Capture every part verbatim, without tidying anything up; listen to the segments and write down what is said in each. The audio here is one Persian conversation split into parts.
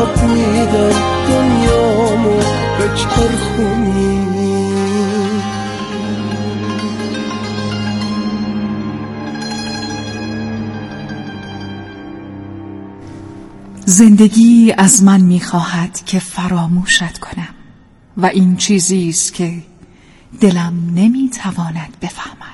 باد میدم دنیامو به چرخونی. زندگی از من میخواهد که فراموشت کنم و این چیزی است که دلم نمیتواند بفهمد.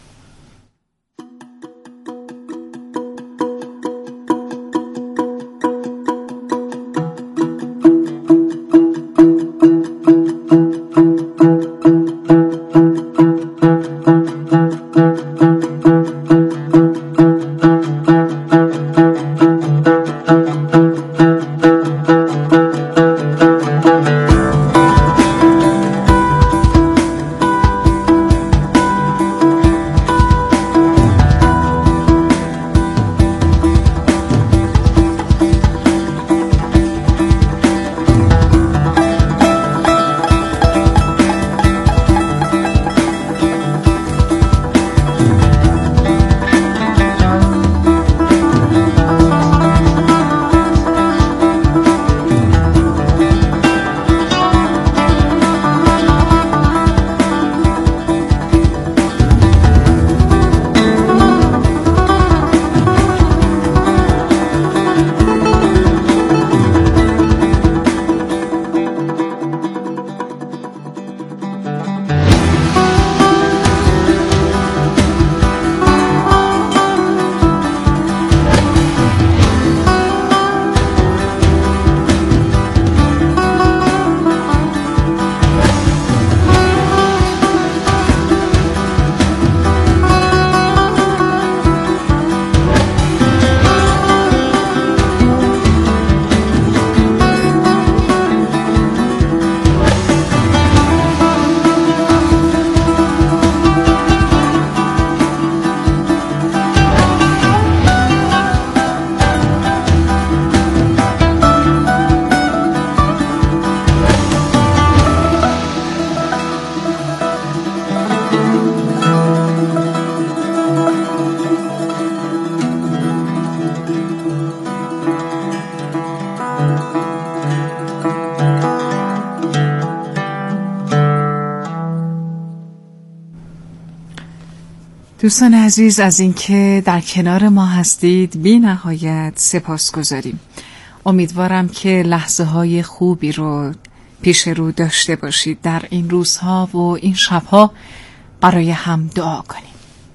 دوستان عزیز، از اینکه در کنار ما هستید بی نهایت سپاس گذاریم. امیدوارم که لحظه های خوبی رو پیش رو داشته باشید. در این روزها و این شبها برای هم دعا کنیم.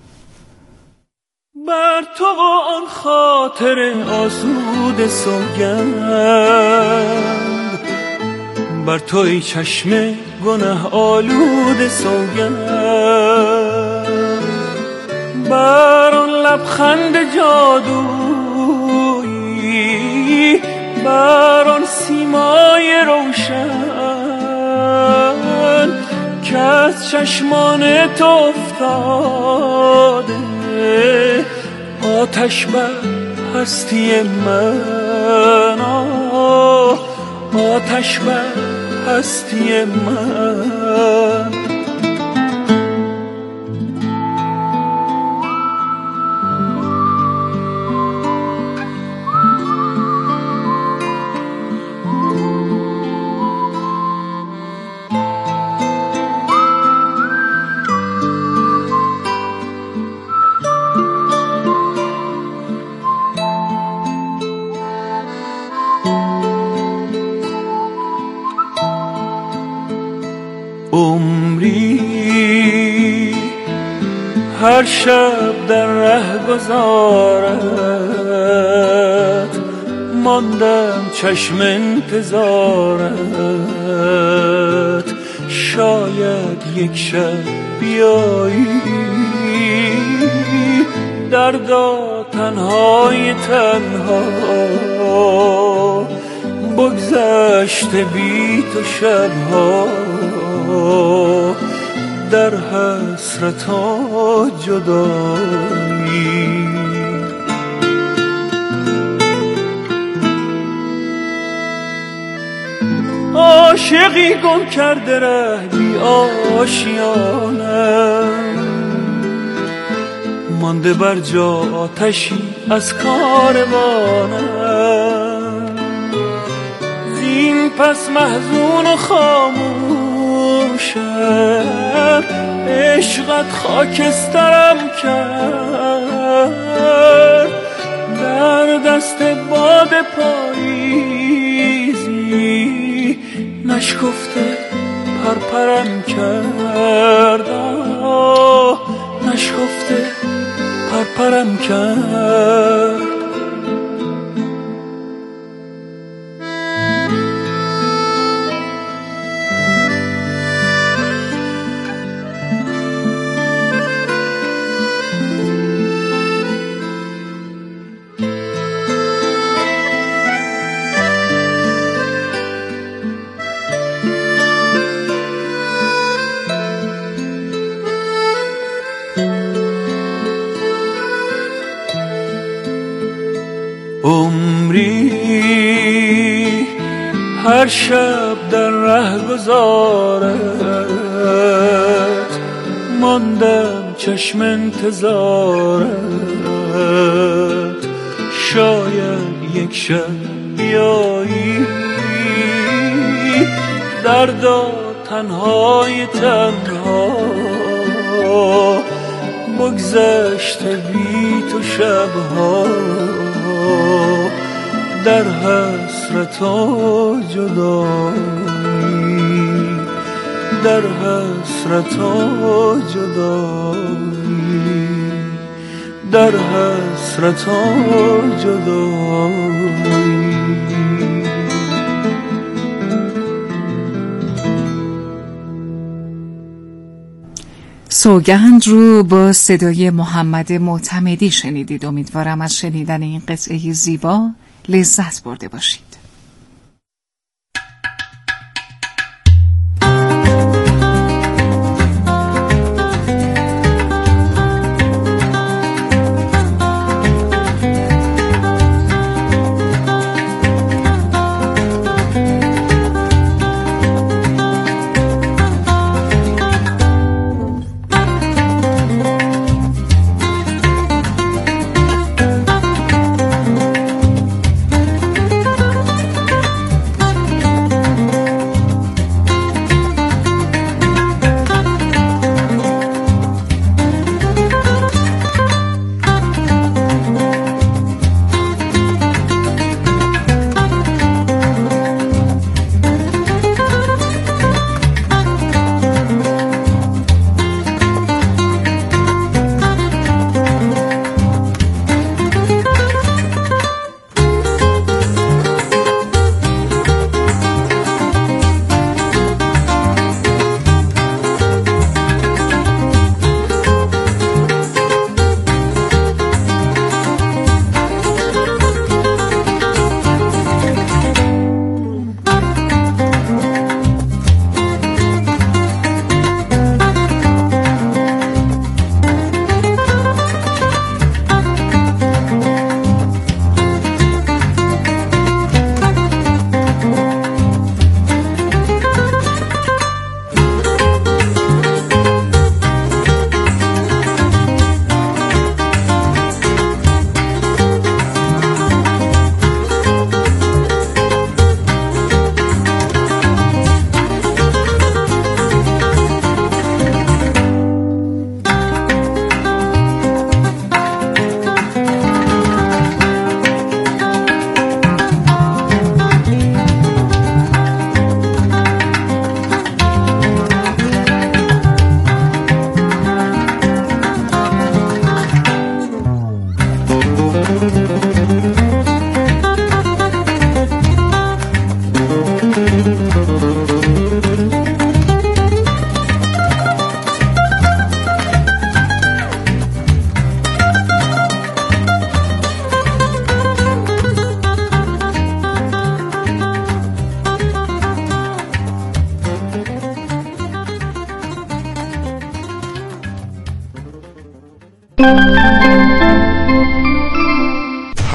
بر تو آن خاطر آسود سوگند، بر تو ای چشم گناه آلود سوگند، بر آن لبخند جادویی، بر آن سیمای روشن که از چشمان تو افتاده، آتش بر هستی من، آتش بر هستی من. عمری هر شب در ره گذارت، ماندم چشم انتظارت، شاید یک شب بیایی دردا تنهای تنها، بگذشته بی تو شبها در حسرت ها جدایی. عاشقی گم کرده ره بی آشیانم، مانده بر جا آتشی از کاروانم، پس محزون و خاموشم، عشقت خاکسترم کرد. در دست باد پاییزی نشکفته پرپرم کرد، نشکفته پرپرم کرد. عمری هر شب در رهگذارت ماندم چشم انتظارت، شاید یک شب بیایی دردا تنهای تنها، بگذشته بی تو شبها در حسرت و جدایی، در حسرت و جدایی، در حسرت و جدایی. سوگند رو با صدای محمد معتمدی شنیدید. امیدوارم از شنیدن این قطعه زیبا لذت برده باشید.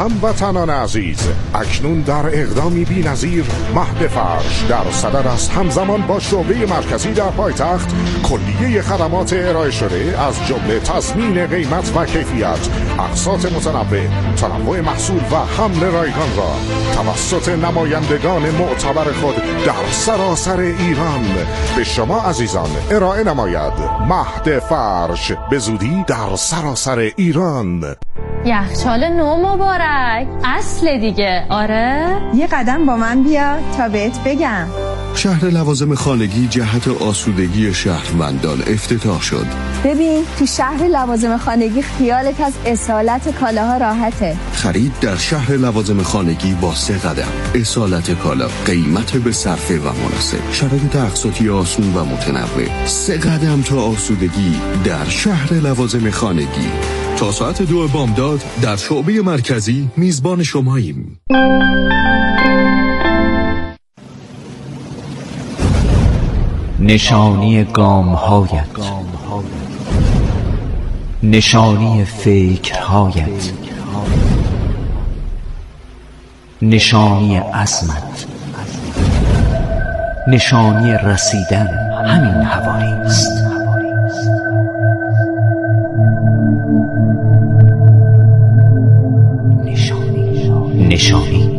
هموطنان عزیز، اکنون در اقدامی بی‌نظیر مهد فرش در صدد است همزمان با شعبه مرکزی در پایتخت کلیه خدمات ارائه شده از جمله تضمین قیمت و کیفیت، اقساط متنوع، تنوع محصول و حمل رایگان را توسط نمایندگان معتبر خود در سراسر ایران به شما عزیزان ارائه نماید. مهد فرش به زودی در سراسر ایران. یخچال نو مبارک، اصل دیگه. آره یه قدم با من بیا تا بهت بگم. شهر لوازم خانگی جهت آسودگی شهروندان افتتاح شد. ببین تو شهر لوازم خانگی خیالت از اصالت کالاها راحته. خرید در شهر لوازم خانگی با سه قدم: اصالت کالا، قیمت به صرفه و مناسب، شرایط اقساطی آسون و متنوع. سه قدم تا آسودگی در شهر لوازم خانگی. تا ساعت دو بامداد در شعبه مرکزی میزبان شماییم. نشانی گام‌هایت، نشانی فکرهایت، نشانی عزمت، نشانی رسیدن همین حوالی است. نشانی نشانی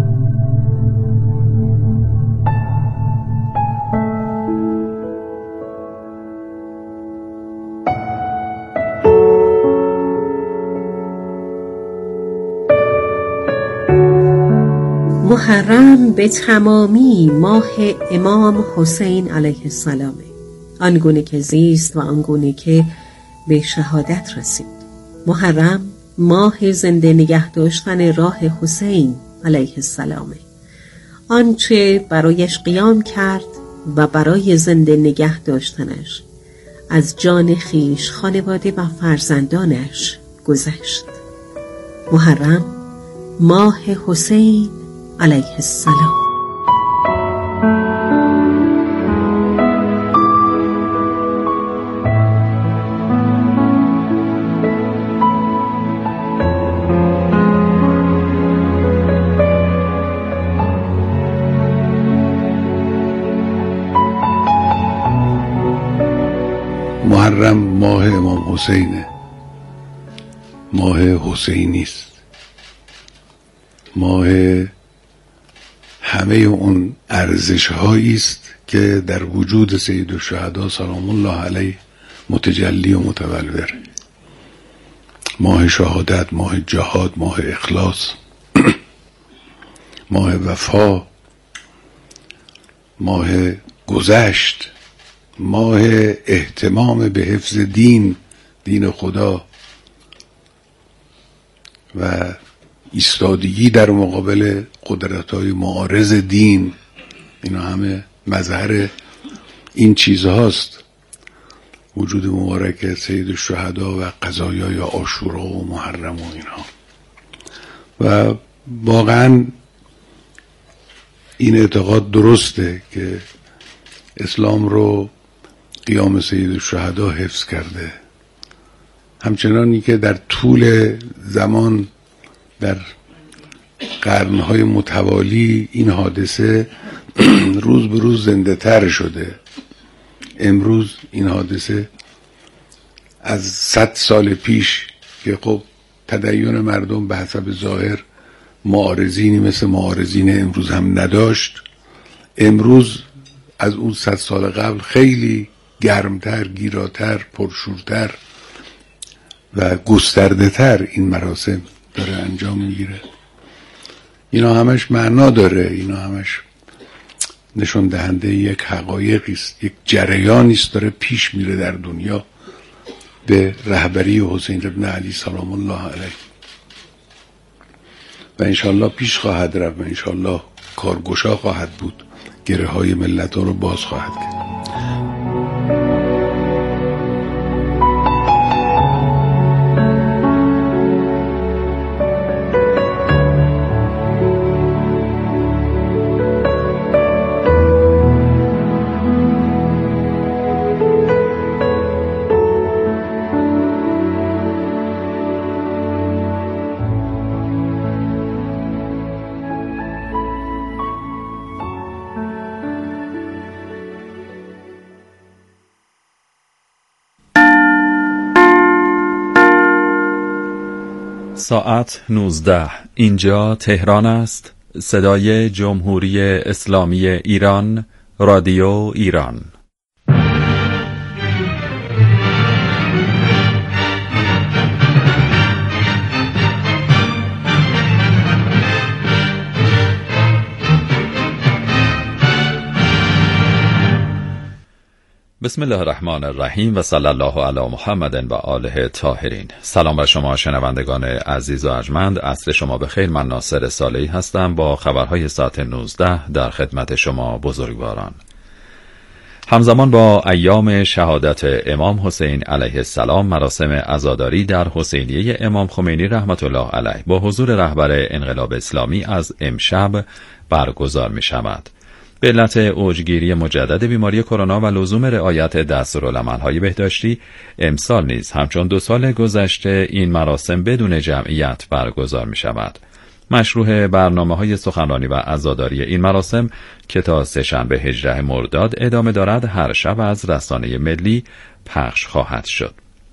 محرم به تمامی ماه امام حسین علیه السلام، آنگونه که زیست و آنگونه که به شهادت رسید. محرم ماه زنده نگه داشتن راه حسین علیه السلام، آنچه برایش قیام کرد و برای زنده نگه داشتنش از جان خیش، خانواده و فرزندانش گذشت. محرم ماه حسین علیه السلام. محرم ماه امام حسینه، ماه حسینی است، ماه همه اون ارزش هایی است که در وجود سید الشهدا سلام الله علیه متجلی و متبلور. ماه شهادت، ماه جهاد، ماه اخلاص، ماه وفا، ماه گذشت، ماه اهتمام به حفظ دین، دین خدا و ایستادگی در مقابل قدرت‌های معارض دین. اینا همه مظهر این چیزهاست. وجود مبارک سید الشهدا و قضایای عاشورا و محرم و اینها. و واقعا این اعتقاد درسته که اسلام رو قیام سید الشهدا حفظ کرده، همچنانی که در طول زمان در قرنهای متوالی این حادثه روز به روز زنده تر شده. امروز این حادثه از صد سال پیش که خب تدین مردم به حسب ظاهر معارضینی مثل معارضین امروز هم نداشت، امروز از اون صد سال قبل خیلی گرمتر، گیراتر، پرشورتر و گسترده تر این مراسم داره انجام میگیره. اینا همش معنا داره، اینا همش نشون دهنده یک حقایقی است، یک جریانی است داره پیش میره در دنیا به رهبری حسین ابن علی سلام الله علیه و انشالله پیش خواهد رفت و انشالله کارگشا خواهد بود، گره های ملت ها رو باز خواهد کرد. ساعت نوزده. اینجا تهران است. صدای جمهوری اسلامی ایران، رادیو ایران. بسم الله الرحمن الرحیم و صلی الله علی محمد و آله طاهرین. سلام بر شما شنوندگان عزیز و ارجمند. عصر شما بخیر. من ناصر صالحی هستم با خبرهای ساعت نوزده در خدمت شما بزرگواران. همزمان با ایام شهادت امام حسین علیه السلام، مراسم عزاداری در حسینیه امام خمینی رحمت الله علیه با حضور رهبر انقلاب اسلامی از امشب برگزار می شود. به علت اوجگیری مجدد بیماری کرونا و لزوم رعایت دستورالعمل‌های بهداشتی، امسال نیز همچون دو سال گذشته این مراسم بدون جمعیت برگزار می شود. مشروع برنامه‌های سخنرانی و عزاداری این مراسم که تا سه‌شنبه هجده مرداد ادامه دارد، هر شب از رسانه ملی پخش خواهد شد.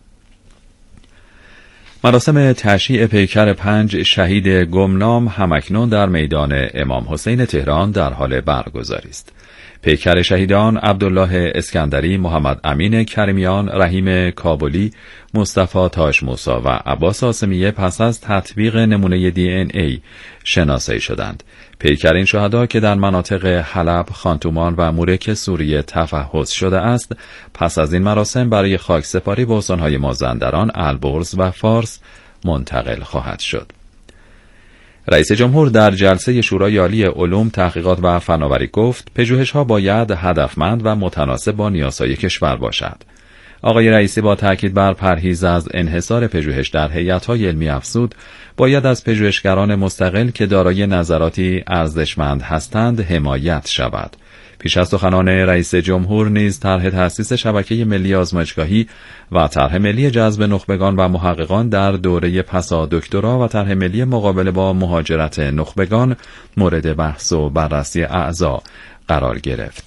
مراسم تشییع پیکر پنج شهید گمنام همکنون در میدان امام حسین تهران در حال برگزاری است. پیکر شهیدان عبدالله اسکندری، محمد امین کریمیان، رحیم کابلی، مصطفی تاش موسی و عباس آسمیه پس از تطبیق نمونه دی ان ای شناسایی شدند. پیکر این شهدا که در مناطق حلب، خانتومان و مورک سوریه تفحص شده است، پس از این مراسم برای خاکسپاری به استان‌های مازندران، البرز و فارس منتقل خواهد شد. رئیس جمهور در جلسه شورای عالی علوم، تحقیقات و فناوری گفت پژوهش‌ها باید هدفمند و متناسب با نیازهای کشور باشد. آقای رئیسی با تاکید بر پرهیز از انحصار پژوهش در هیئت‌های علمی افزود باید از پژوهشگران مستقل که دارای نظراتی ارزشمند هستند حمایت شود. پیش از سخنان رئیس جمهور نیز طرح تأسیس شبکه ملی آزمایشگاهی و طرح ملی جذب نخبگان و محققان در دوره پسا دکترا و طرح ملی مقابله با مهاجرت نخبگان مورد بحث و بررسی اعضا قرار گرفت.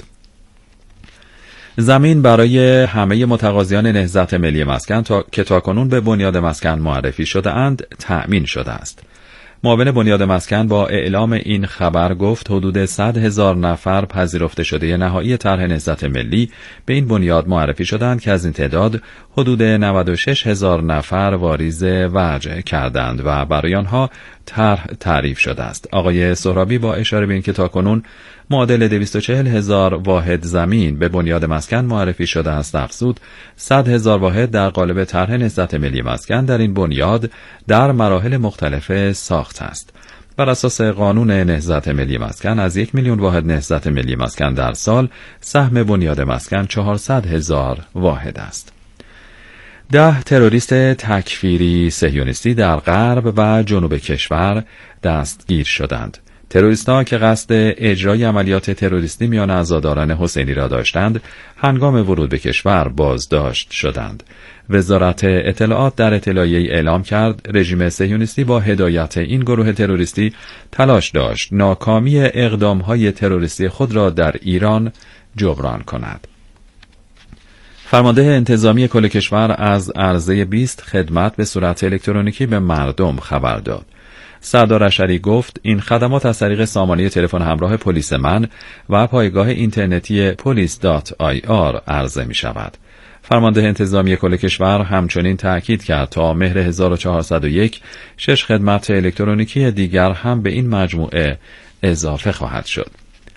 زمین برای همه متقاضیان نهضت ملی مسکن تا که تاکنون به بنیاد مسکن معرفی شده اند تأمین شده است. معاون بنیاد مسکن با اعلام این خبر گفت حدود صد هزار نفر پذیرفته شده نهایی طرح نهضت ملی به این بنیاد معرفی شدند که از این تعداد حدود نود و شش هزار نفر واریز وجه کردند و برای آنها طرح تعریف شده است. آقای سهرابی با اشاره به اینکه تاکنون معادل دویست و چهل هزار واحد زمین به بنیاد مسکن معرفی شده است، افزود صد هزار واحد در قالب طرح نهضت ملی مسکن در این بنیاد در مراحل مختلف ساخت است. بر اساس قانون نهضت ملی مسکن از یک میلیون واحد نهضت ملی مسکن در سال سهم بنیاد مسکن چهارصد هزار واحد است. ده تروریست تکفیری صهیونیستی در غرب و جنوب کشور دستگیر شدند. تروریست‌ها که قصد اجرای عملیات تروریستی میان عزاداران حسینی را داشتند، هنگام ورود به کشور بازداشت شدند. وزارت اطلاعات در اطلاعیه‌ای اعلام کرد رژیم صهیونیستی با هدایت این گروه تروریستی تلاش داشت ناکامی اقدام‌های تروریستی خود را در ایران جبران کند. فرمانده انتظامی کل کشور از عرضه بیست خدمت به صورت الکترونیکی به مردم خبر داد. سردار اشری گفت این خدمات از طریق سامانه تلفن همراه پلیس من و پایگاه اینترنتی پلیس دات آی آر عرضه می شود. فرمانده انتظامی کل کشور همچنین تأکید کرد تا مهر هزار و چهارصد و یک شش خدمت الکترونیکی دیگر هم به این مجموعه اضافه خواهد شد.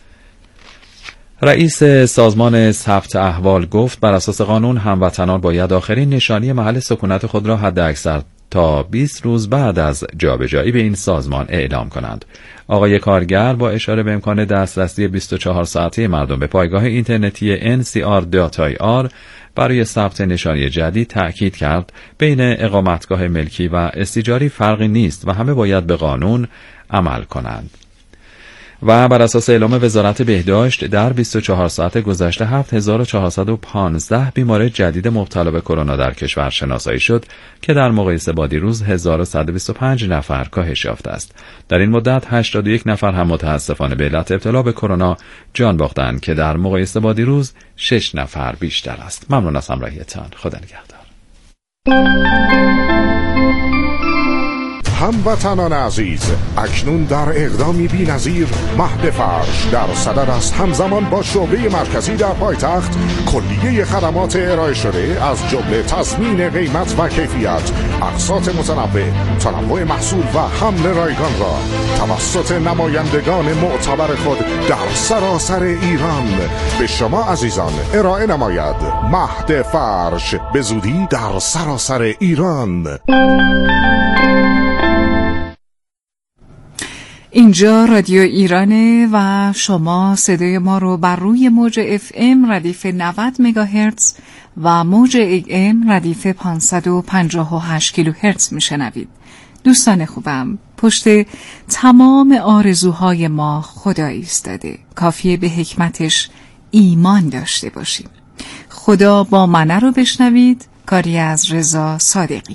رئیس سازمان ثبت احوال گفت بر اساس قانون هموطنان باید آخرین نشانی محل سکونت خود را حداکثر تا بیست روز بعد از جابجایی به این سازمان اعلام کنند. آقای کارگر با اشاره به امکان دسترسی بیست و چهار ساعته مردم به پایگاه اینترنتی ان سی آر دات آی آر برای ثبت نشانی جدید تأکید کرد بین اقامتگاه ملکی و استیجاری فرقی نیست و همه باید به قانون عمل کنند. و بر اساس اعلام وزارت بهداشت در بیست و چهار ساعت گذشته هفت هزار و چهارصد و پانزده بیمار جدید مبتلا به کرونا در کشور شناسایی شد که در مقایسه با دیروز هزار و صد و بیست و پنج نفر کاهش یافته است. در این مدت هشتاد و یک نفر هم متاسفانه به علت ابتلا به کرونا جان باختند که در مقایسه با دیروز شش نفر بیشتر است. ممنون از همراهیتان. خدا نگهدار. هموطنان عزیز، اکنون در اقدامی بی‌نظیر مهد فرش در صدد است همزمان با شعبه مرکزی در پایتخت کلیه خدمات ارائه شده از جمله تضمین قیمت و کیفیت، اقساط متنوع، تنوع محصول و حمل رایگان را توسط نمایندگان معتبر خود در سراسر ایران به شما عزیزان ارائه نماید. مهد فرش به زودی در سراسر ایران. اینجا رادیو ایرانه و شما صدای ما رو بر روی موج اف ام ردیف نود مگاهرتز و موج ای ام ردیف پانصد و پنجاه و هشت کیلوهرتز میشنوید. دوستان خوبم، پشت تمام آرزوهای ما خدا ایستاده. کافیه به حکمتش ایمان داشته باشیم. خدا با منه رو بشنوید، کاری از رضا صادقی.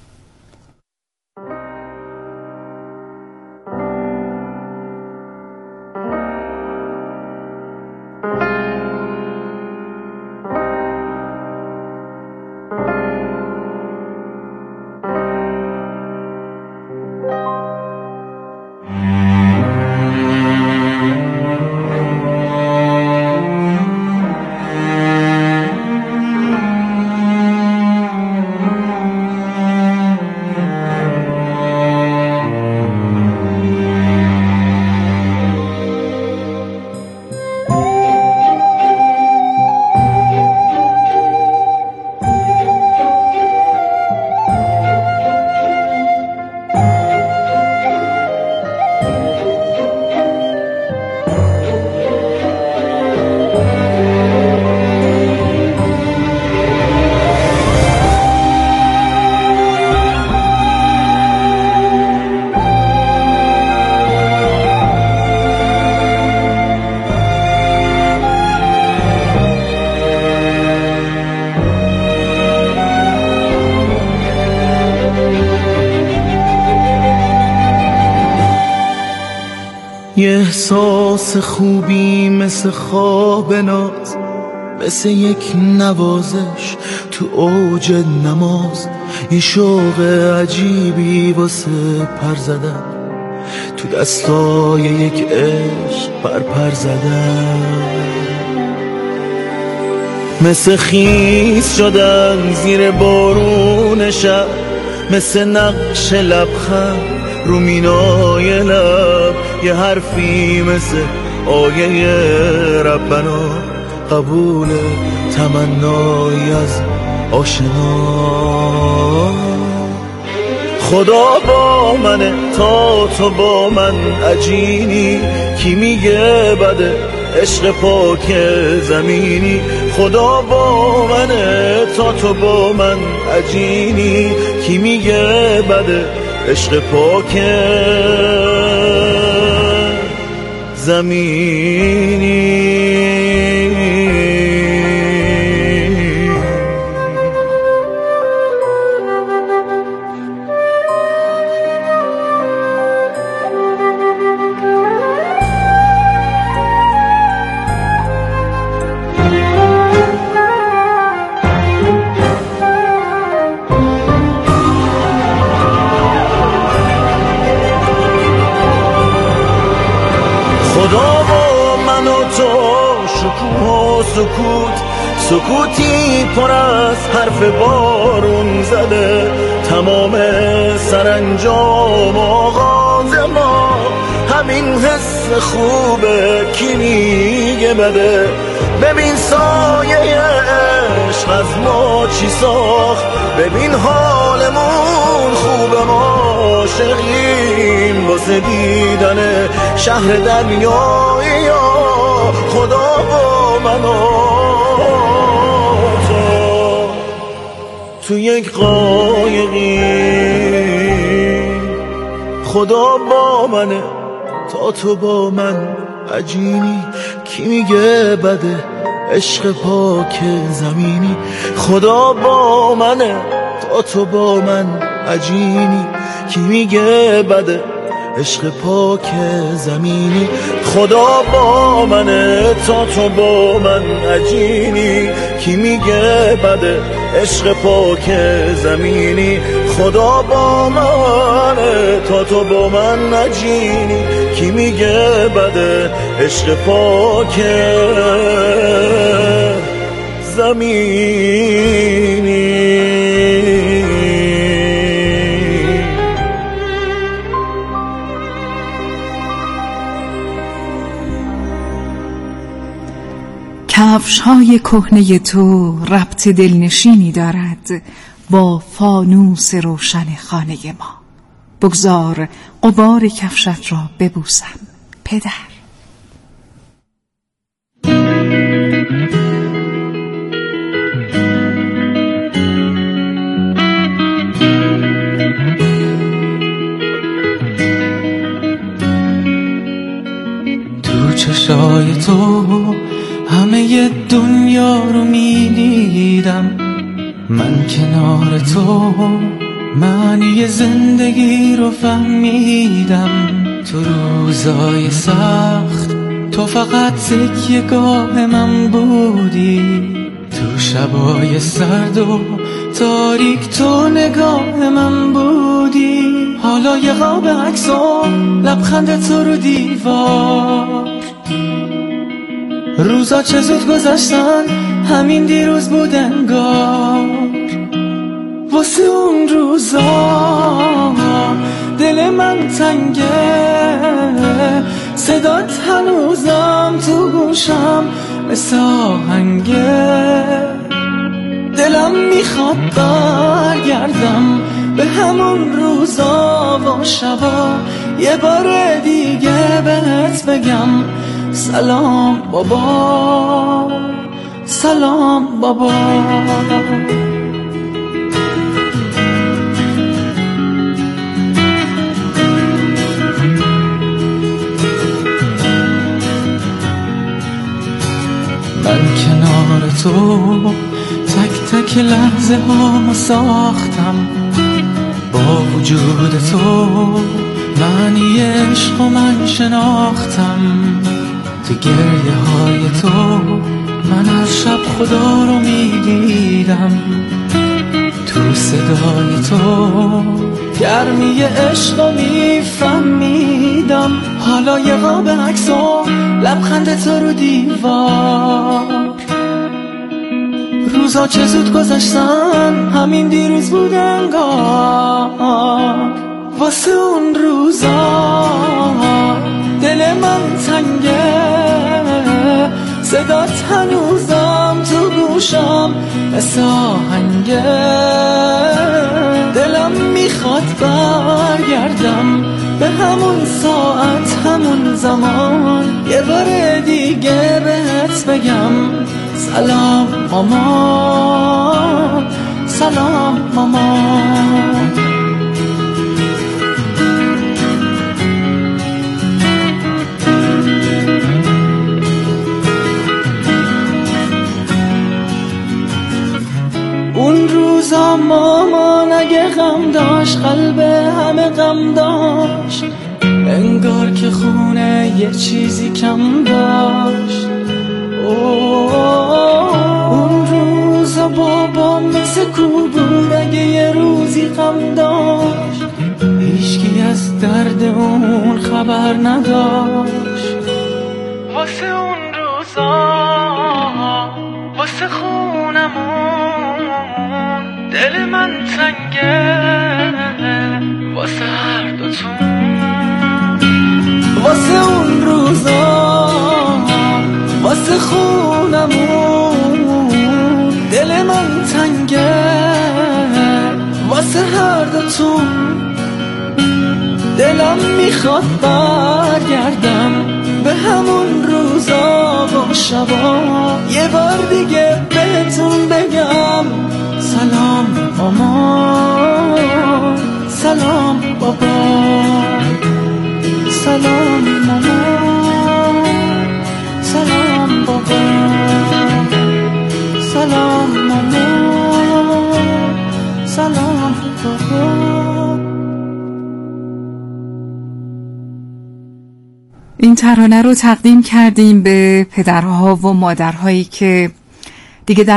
یه احساس خوبی مثل خواب ناز، مثل یک نوازش تو اوج نماز، یه شوق عجیبی واسه پر زدن، تو دستای یک عشق پر پر زدن، مثل خیس شدن زیر بارون شب، مثل نقش لبخند رو مینای لب، یه حرفی مثل آیه ربنا، قبول تمنای از آشنا. خدا با منه تا تو با من عجینی، کی میگه بده عشق پاک زمینی. خدا با منه تا تو با من عجینی، کی میگه بده عشق پاک زمینی. خدا با من و تو شکوه و سکوت، سکوتی پر از حرف بارون زده، تمام سرانجام آغاز ما همین حس خوبه، کی میگه بده. ببین سایه عشق از ما چی ساخت، ببین حالمون خوبه، ما عاشقیم واسه دیدن شهر دریایی. خدا با من و تو تو یک قایقی، خدا با منه تا تو با من عجینی، کی میگه بده عشق پاک زمینی. خدا با منه تا تو با من عجینی، کی میگه بده عشق پاک زمینی. خدا با منه تا تو با من عجینی، کی میگه بده عشق پاک زمینی. خدا با منه تا تو با من نجینی کی میگه بده عشق پاک زمینی کفش های کهنه تو ربط دلنشینی دارد با فانوس روشن خانه ما. بگذار غبار کفشت را ببوسم پدر. تو چشای تو همه دنیا رو میدیدم، من کنار تو معنی زندگی رو فهمیدم. تو روزای سخت تو فقط تکیه‌گاه من بودی، تو شبای سرد و تاریک تو نگاه من بودی. حالا یه قاب عکس و لبخند تو رو دیوار، روزا چه زود گذشتن همین دیروز بود انگار. واسه اون روزا دل من تنگه، صدات هنوزم تو گوشم مثل آهنگه. دلم میخواد برگردم به همون روزا و شبا، یه بار دیگه بهت بگم سلام بابا، سلام بابا. من کنار تو تک تک لحظه هامو ساختم، با وجود تو معنی عشق و من شناختم. تو گریه های تو من از شب خدا رو میدیدم، تو صدای تو گرمی عشق رو میفهمیدم. حالا یه قاب عکس و لبخند تو رو دیوار، روزا چه زود گذشتن همین دیروز بود انگار. واسه اون روزا دل من تنگه، صدات هنوزم تو گوشم مثل آهنگه. دلم میخواد برگردم به همون ساعت همون زمان، یه بار دیگه بهت بگم سلام مامان، سلام مامان. اون روزا مامان اگه غم داشت قلب همه غم داشت، انگار که خونه یه چیزی کم داشت. اون روزا بابا مثل کو بود اگه یه روزی غم داشت، هیچکی از درد اون خبر نداشت. واسه اون روزا واسه خونمون دل من تنگه، واسه هر دوتون. واسه اون روزا واسه خونمون دل من تنگه، واسه هر دوتون. دلم میخواد برگردم به همون روزا و شبا، یه بار دیگه بهتون بگم سلام مامان، سلام بابا، سلام مامان، سلام بابا، سلام مامان، سلام بابا. این ترانه رو تقدیم کردیم به پدرها و مادرهایی که دیگه در